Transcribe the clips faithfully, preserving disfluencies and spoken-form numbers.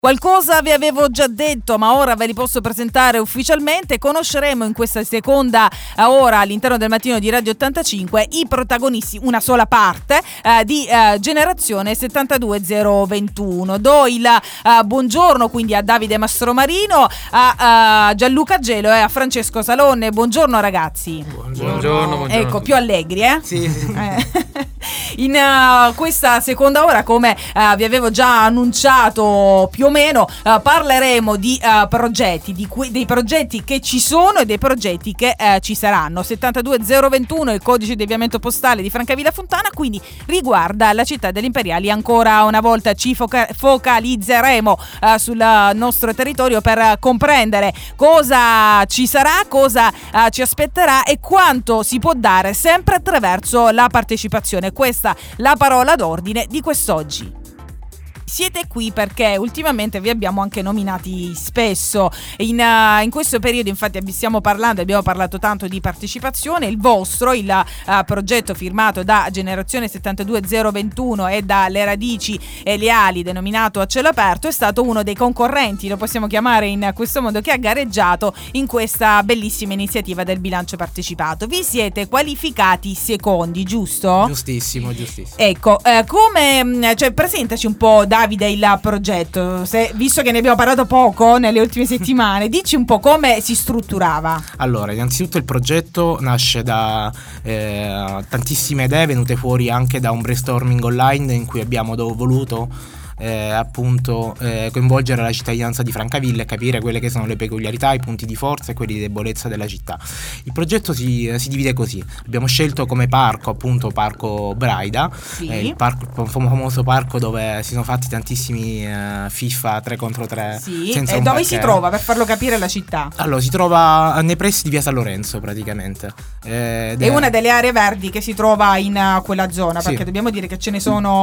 Qualcosa vi avevo già detto, ma ora ve li posso presentare ufficialmente. Conosceremo in questa seconda ora all'interno del mattino di Radio ottantacinque i protagonisti, una sola parte eh, di eh, Generazione settantadue zero ventuno. Do il eh, buongiorno quindi a Davide Mastromarino, a, a Gianluca Gelo e a Francesco Salone. Buongiorno ragazzi. Buongiorno. Buongiorno, buongiorno. Ecco, più allegri, eh? Sì, sì. Eh. In uh, questa seconda ora, come uh, vi avevo già annunciato più o meno, uh, parleremo di uh, progetti, di que- dei progetti che ci sono e dei progetti che uh, ci saranno. settantadue zero ventuno è il codice di avviamento postale di Francavilla Fontana, quindi riguarda la città degli Imperiali. Ancora una volta ci foca- focalizzeremo uh, sul nostro territorio per uh, comprendere cosa ci sarà, cosa uh, ci aspetterà e quanto si può dare sempre attraverso la partecipazione. Questa la parola d'ordine di quest'oggi. Siete qui perché ultimamente vi abbiamo anche nominati spesso in, uh, in questo periodo. Infatti stiamo parlando, abbiamo parlato tanto di partecipazione. Il vostro, il uh, progetto firmato da Generazione settantadue zero ventuno e da Le Radici e le Ali, denominato A Cielo Aperto, è stato uno dei concorrenti, lo possiamo chiamare in questo modo, che ha gareggiato in questa bellissima iniziativa del bilancio partecipato. Vi siete qualificati secondi, giusto? Giustissimo, giustissimo. Ecco, eh, come, cioè, presentaci un po', Davide, il progetto, se, visto che ne abbiamo parlato poco nelle ultime settimane, dici un po' come si strutturava. Allora, innanzitutto il progetto nasce da eh, tantissime idee venute fuori anche da un brainstorming online in cui abbiamo do- voluto Eh, appunto eh, coinvolgere la cittadinanza di Francavilla e capire quelle che sono le peculiarità, i punti di forza e quelli di debolezza della città. Il progetto si, eh, si divide così: abbiamo scelto come parco appunto Parco Braida, sì. eh, il, parco, il famoso parco dove si sono fatti tantissimi eh, FIFA tre contro tre. Sì. Senza E un dove parquet. si trova, per farlo capire la città? Allora, si trova nei pressi di via San Lorenzo praticamente. Eh, è una delle aree verdi che si trova in uh, quella zona, sì. perché dobbiamo dire che ce ne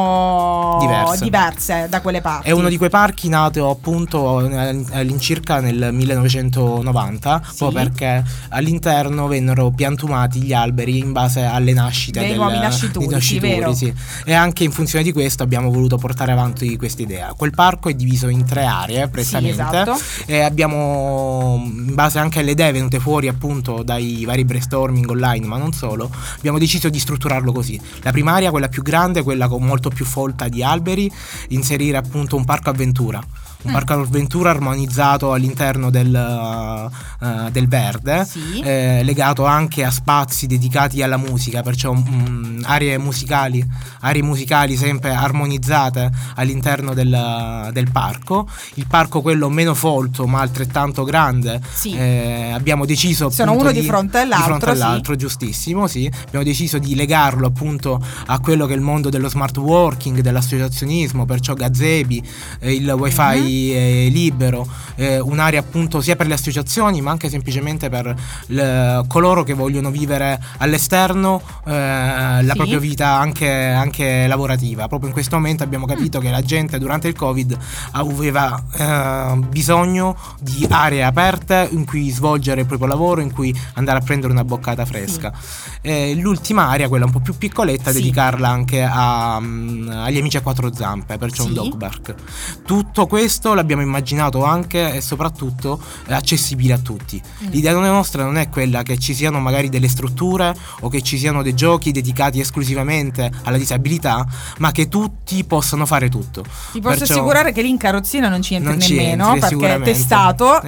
sono diverse, diverse da quelle parti. È uno di quei parchi nato appunto all'incirca nel millenovecentonovanta, sì. proprio perché all'interno vennero piantumati gli alberi in base alle nascite dei del, nuovi nascituri, dei nascituri, sì, vero. Sì. E anche in funzione di questo abbiamo voluto portare avanti questa idea. Quel parco è diviso in tre aree prettamente, sì, esatto. E abbiamo, in base anche alle idee venute fuori appunto dai vari brainstorming online, ma non solo, abbiamo deciso di strutturarlo così. La prima area, quella più grande, quella con molto più folta di alberi, inserire appunto un parco avventura. Un parco avventura armonizzato all'interno del, uh, uh, del verde, sì. eh, legato anche a spazi dedicati alla musica, perciò um, aree musicali, aree musicali sempre armonizzate all'interno del, del parco. Il parco, quello meno folto ma altrettanto grande, sì. eh, abbiamo deciso sono uno di, di fronte all'altro, di fronte all'altro sì. giustissimo, sì. Abbiamo deciso di legarlo appunto a quello che è il mondo dello smart working, dell'associazionismo, perciò gazebi, eh, il wifi mm-hmm. libero, eh, un'area appunto sia per le associazioni ma anche semplicemente per le, coloro che vogliono vivere all'esterno eh, la sì. propria vita anche, anche lavorativa. Proprio in questo momento abbiamo capito mm. che la gente durante il Covid aveva eh, bisogno di aree aperte in cui svolgere il proprio lavoro, in cui andare a prendere una boccata fresca. Sì. Eh, l'ultima area, quella un po' più piccoletta, sì. dedicarla anche a, um, agli amici a quattro zampe, perciò sì. un dog park. Tutto questo l'abbiamo immaginato anche e soprattutto accessibile a tutti. Mm. L'idea nostra non è quella che ci siano magari delle strutture o che ci siano dei giochi dedicati esclusivamente alla disabilità, ma che tutti possano fare tutto. Ti posso perciò assicurare che lì in carrozzina non ci entri non nemmeno, ci entri, perché è testato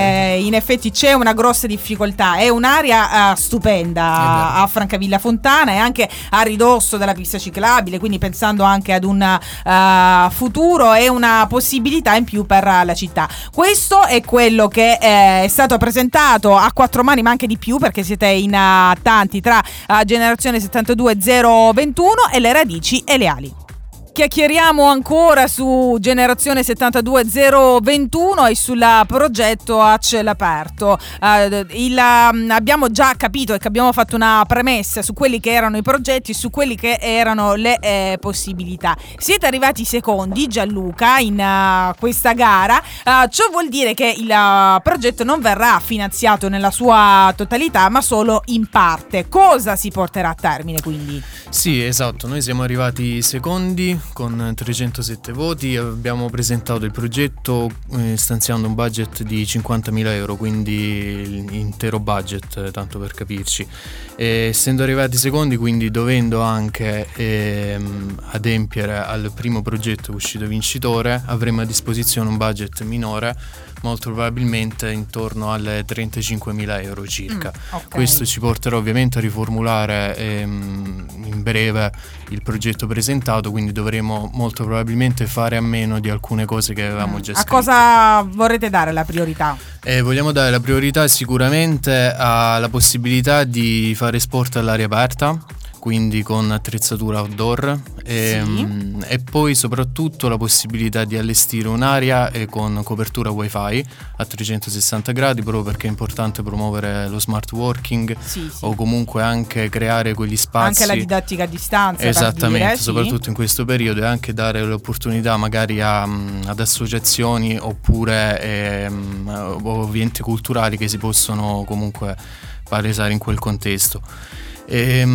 e in effetti c'è una grossa difficoltà. È un'area uh, stupenda a Francavilla Fontana e anche a ridosso della pista ciclabile, quindi pensando anche ad un uh, futuro e una possibilità in più per la città. Questo è quello che eh, è stato presentato a quattro mani, ma anche di più, perché siete in uh, tanti tra uh, Generazione settantadue zero ventuno e Le Radici e le Ali. Chiacchieriamo ancora su Generazione settantadue zero ventuno e sul progetto A Cielo Aperto. Uh, il, um, abbiamo già capito e che abbiamo fatto una premessa su quelli che erano i progetti, su quelli che erano le eh, possibilità. Siete arrivati secondi, Gianluca, in uh, questa gara. Uh, ciò vuol dire che il uh, progetto non verrà finanziato nella sua totalità, ma solo in parte. Cosa si porterà a termine quindi? Sì, esatto, noi siamo arrivati secondi con trecentosette voti. Abbiamo presentato il progetto eh, stanziando un budget di cinquantamila euro, quindi l'intero budget, eh, tanto per capirci. E essendo arrivati secondi, quindi dovendo anche ehm, adempiere al primo progetto uscito vincitore, avremo a disposizione un budget minore, molto probabilmente intorno alle trentacinquemila euro circa. Mm, okay. Questo ci porterà ovviamente a riformulare ehm, in breve il progetto presentato, quindi dovremo molto probabilmente fare a meno di alcune cose che avevamo mm. già a scritto. cosa vorrete dare la priorità? Eh, vogliamo dare la priorità sicuramente alla possibilità di fare sport all'aria aperta, quindi con attrezzatura outdoor, e, sì. mh, e poi soprattutto la possibilità di allestire un'area e con copertura wifi a trecentosessanta gradi, proprio perché è importante promuovere lo smart working, sì, sì. o comunque anche creare quegli spazi, anche la didattica a distanza, esattamente, per dire, soprattutto sì. in questo periodo, e anche dare l'opportunità magari a, ad associazioni oppure ehm, o enti culturali che si possono comunque palesare in quel contesto. E,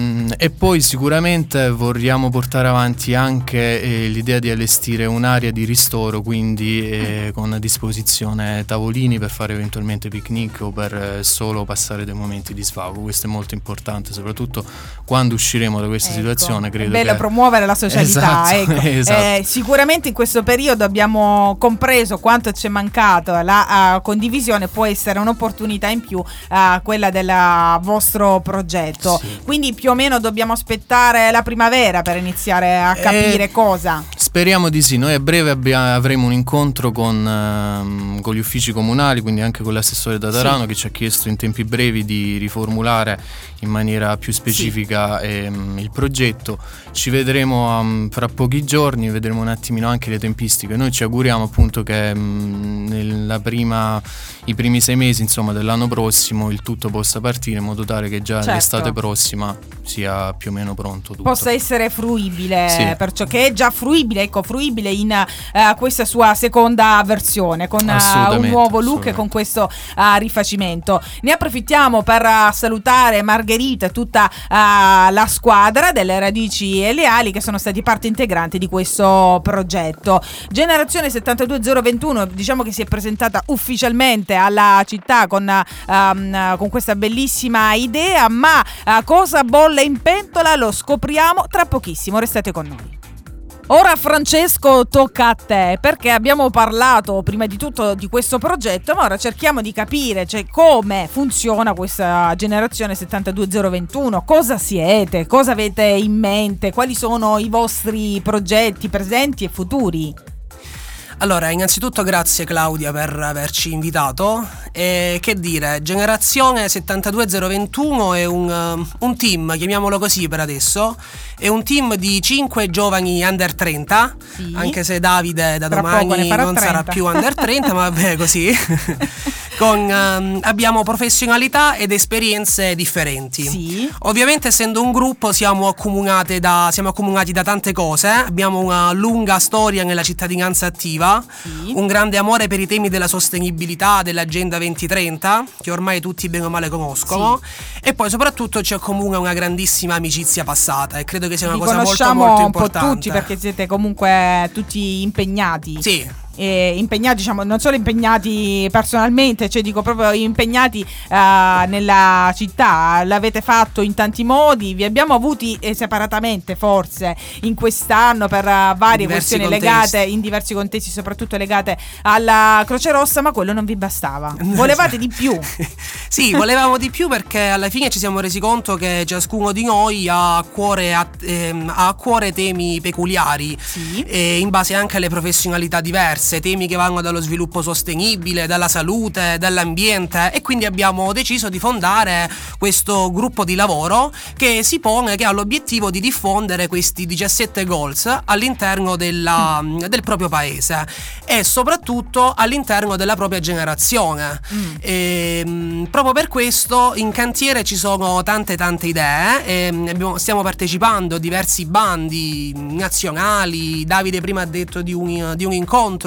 e poi sicuramente vogliamo portare avanti anche eh, l'idea di allestire un'area di ristoro, quindi eh, con a disposizione tavolini per fare eventualmente picnic o per eh, solo passare dei momenti di svago. Questo è molto importante, soprattutto quando usciremo da questa ecco, situazione. Credo è bello che promuovere la socialità. esatto, ecco. esatto. Eh, sicuramente in questo periodo abbiamo compreso quanto ci è mancato la uh, condivisione. Può essere un'opportunità in più, uh, quella del vostro progetto. Sì. Quindi più o meno dobbiamo aspettare la primavera per iniziare a capire eh, cosa. Speriamo di sì. Noi a breve abbia, avremo un incontro con, ehm, con gli uffici comunali, quindi anche con l'assessore Tatarano, sì, che ci ha chiesto in tempi brevi di riformulare in maniera più specifica, sì, ehm, il progetto. Ci vedremo um, fra pochi giorni, vedremo un attimino anche le tempistiche. Noi ci auguriamo appunto che um, nella prima, i primi sei mesi insomma dell'anno prossimo il tutto possa partire, in modo tale che già certo, l'estate prossima sia più o meno pronto tutto. Possa essere fruibile, sì, perciò che è già fruibile, ecco, fruibile in uh, questa sua seconda versione, con uh, un nuovo look e con questo uh, rifacimento. Ne approfittiamo per uh, salutare Margherita e tutta uh, la squadra delle Radici e le Ali, che sono stati parte integrante di questo progetto. Generazione settantadue zero ventuno, diciamo che si è presentata ufficialmente alla città con, uh, um, con questa bellissima idea, ma uh, cosa bolle in pentola lo scopriamo tra pochissimo. Restate con noi. Ora Francesco, tocca a te, perché abbiamo parlato prima di tutto di questo progetto, ma ora cerchiamo di capire, cioè, come funziona questa generazione settantadue zero ventuno, cosa siete, cosa avete in mente, quali sono i vostri progetti presenti e futuri. Allora, innanzitutto grazie Claudia per averci invitato. E che dire, Generazione settantadue zero ventuno è un, uh, un team, chiamiamolo così per adesso. È un team di cinque giovani under trenta, sì, anche se Davide da Tra domani non trenta. sarà più under trenta, ma vabbè, così. Con, um, abbiamo professionalità ed esperienze differenti. Sì. Ovviamente, essendo un gruppo, siamo accomunati da, siamo accomunati da tante cose. Abbiamo una lunga storia nella cittadinanza attiva, sì, un grande amore per i temi della sostenibilità, dell'agenda venti trenta, che ormai tutti bene o male conoscono, sì, e poi soprattutto ci accomuna una grandissima amicizia passata, e credo che sia una Vi cosa molto conosciamo molto un po' importante. tutti, perché siete comunque tutti impegnati. Sì. E impegnati, diciamo, non solo impegnati personalmente, cioè dico proprio impegnati uh, nella città. L'avete fatto in tanti modi, vi abbiamo avuti eh, separatamente forse in quest'anno per uh, varie questioni contesti. legate, in diversi contesti, soprattutto legate alla Croce Rossa, ma quello non vi bastava, volevate di più. Sì, volevamo di più, perché alla fine ci siamo resi conto che ciascuno di noi ha a cuore, ha, ehm, ha a cuore temi peculiari, sì, e in base anche alle professionalità diverse, temi che vanno dallo sviluppo sostenibile, dalla salute, dall'ambiente, e quindi abbiamo deciso di fondare questo gruppo di lavoro che si pone, che ha l'obiettivo di diffondere questi diciassette goals all'interno della, del proprio paese e soprattutto all'interno della propria generazione. Mm. E, mh, proprio per questo in cantiere ci sono tante tante idee, e abbiamo, stiamo partecipando a diversi bandi nazionali. Davide prima ha detto di un, di un incontro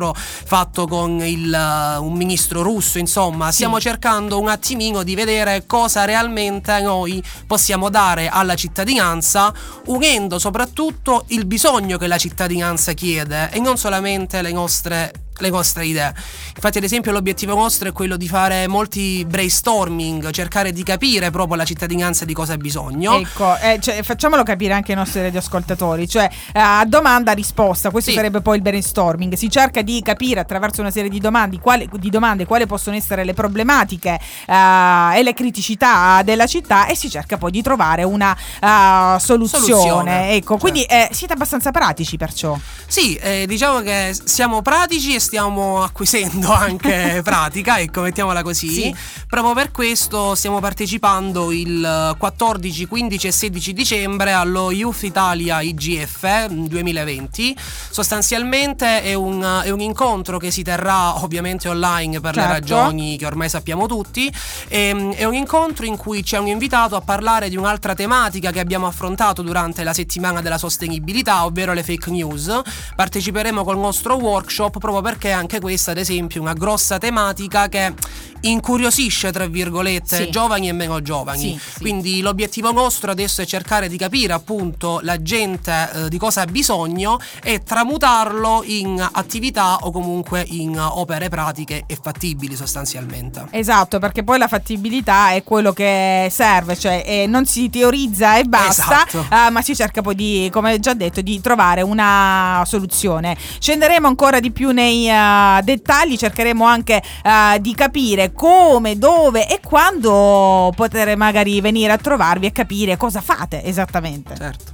l'altro fatto con il, uh, un ministro russo, insomma stiamo sì. cercando un attimino di vedere cosa realmente noi possiamo dare alla cittadinanza, unendo soprattutto il bisogno che la cittadinanza chiede e non solamente le nostre le nostre idee. Infatti, ad esempio, l'obiettivo nostro è quello di fare molti brainstorming, cercare di capire proprio la cittadinanza di cosa ha bisogno. Ecco, eh, cioè, facciamolo capire anche ai nostri radioascoltatori, cioè eh, a domanda risposta, questo sì. sarebbe poi il brainstorming. Si cerca di capire attraverso una serie di domande quali, di domande quali possono essere le problematiche eh, e le criticità della città, e si cerca poi di trovare una uh, soluzione. soluzione. Ecco, quindi eh, siete abbastanza pratici, perciò. Sì, eh, diciamo che siamo pratici e stiamo acquisendo anche pratica, ecco, mettiamola così. Sì. Proprio per questo stiamo partecipando il quattordici, quindici e sedici dicembre allo Youth Italia I G F duemilaventi. Sostanzialmente è un, è un incontro che si terrà ovviamente online per certo. le ragioni che ormai sappiamo tutti. E, è un incontro in cui c'è un invitato a parlare di un'altra tematica che abbiamo affrontato durante la settimana della sostenibilità, ovvero le fake news. Parteciperemo col nostro workshop proprio perché anche questa, ad esempio, è una grossa tematica che incuriosisce, tra virgolette, sì. giovani e meno giovani. Sì, sì. Quindi l'obiettivo nostro adesso è cercare di capire appunto la gente eh, di cosa ha bisogno e tramutarlo in attività o comunque in opere pratiche e fattibili, sostanzialmente. Esatto, perché poi la fattibilità è quello che serve, cioè eh, non si teorizza e basta, esatto. eh, ma si cerca poi di, come già detto, di trovare una soluzione. Scenderemo ancora di più nei uh, dettagli, cercheremo anche uh, di capire come, dove e quando poter magari venire a trovarvi e capire cosa fate esattamente. Certo.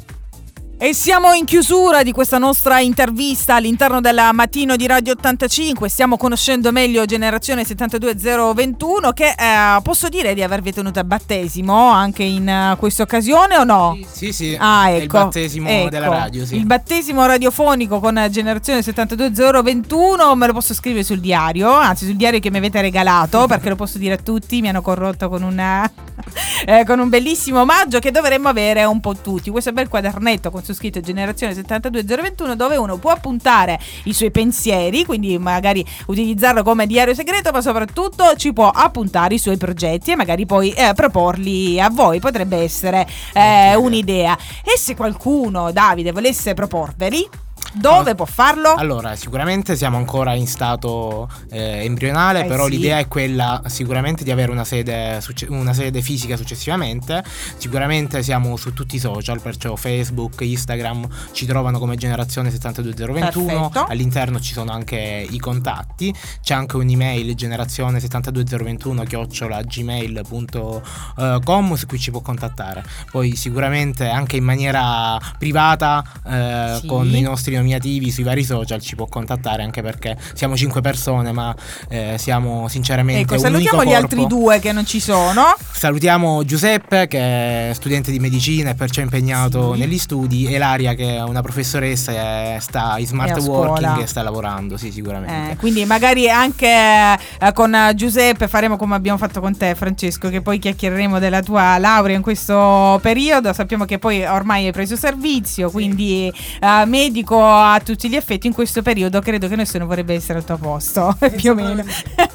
E siamo in chiusura di questa nostra intervista all'interno del mattino di Radio ottantacinque. Stiamo conoscendo meglio Generazione settantadue zero ventuno, che eh, posso dire di avervi tenuto a battesimo anche in uh, questa occasione o no? Sì, sì, ah, ecco, è il battesimo ecco, della radio, sì. Il battesimo radiofonico con Generazione settantadue zero ventuno me lo posso scrivere sul diario, anzi sul diario che mi avete regalato, perché lo posso dire a tutti, mi hanno corrotto con una eh, con un bellissimo omaggio che dovremmo avere un po' tutti. Questo bel quadernetto con su scritto Generazione settantadue zero ventuno, dove uno può appuntare i suoi pensieri, quindi magari utilizzarlo come diario segreto, ma soprattutto ci può appuntare i suoi progetti e magari poi eh, proporli a voi. Potrebbe essere eh, un'idea. E se qualcuno, Davide, volesse proporveli, dove allora, può farlo? Allora, sicuramente siamo ancora in stato eh, embrionale, eh però sì. l'idea è quella sicuramente di avere una sede, una sede fisica successivamente. Sicuramente siamo su tutti i social, perciò Facebook, Instagram, ci trovano come Generazione settantadue zero ventuno. Perfetto. All'interno ci sono anche i contatti, c'è anche un'email generazione settantadue zero ventuno chiocciola gmail punto com su cui ci può contattare. Poi sicuramente anche in maniera privata eh, sì. con i nostri nominativi sui vari social ci può contattare, anche perché siamo cinque persone, ma eh, siamo sinceramente ecco, un salutiamo unico gli corpo. altri due che non ci sono. Salutiamo Giuseppe, che è studente di medicina e perciò impegnato sì. negli studi, e Ilaria, che è una professoressa e sta in smart working e sta lavorando, sì, sicuramente. Eh, quindi magari anche eh, con Giuseppe faremo come abbiamo fatto con te, Francesco, che poi chiacchiereremo della tua laurea in questo periodo. Sappiamo che poi ormai hai preso servizio, sì. quindi eh, medico a tutti gli effetti in questo periodo. Credo che nessuno vorrebbe essere al tuo posto, più o meno.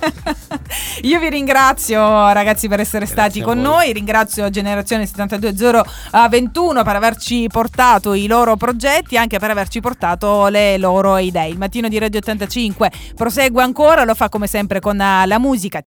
Io vi ringrazio, ragazzi, per essere Grazie stati con noi. Ringrazio Generazione settantadue zero ventuno per averci portato i loro progetti, anche per averci portato le loro idee. Il mattino di Radio ottantacinque prosegue ancora, lo fa come sempre con la musica.